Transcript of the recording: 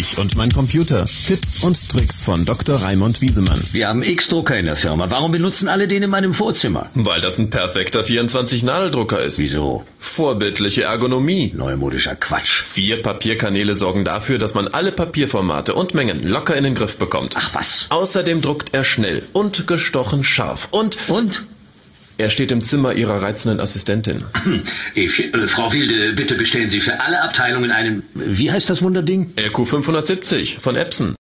Ich und mein Computer. Tipps und Tricks von Dr. Raimund Wiesemann. Wir haben X-Drucker in der Firma. Warum benutzen alle den in meinem Vorzimmer? Weil das ein perfekter 24-Nadeldrucker ist. Wieso? Vorbildliche Ergonomie. Neumodischer Quatsch. 4 Papierkanäle sorgen dafür, dass man alle Papierformate und Mengen locker in den Griff bekommt. Ach was? Außerdem druckt er schnell und gestochen scharf. Und? Er steht im Zimmer Ihrer reizenden Assistentin. Frau Wilde, bitte bestellen Sie für alle Abteilungen einen... Wie heißt das Wunderding? RQ 570 von Epson.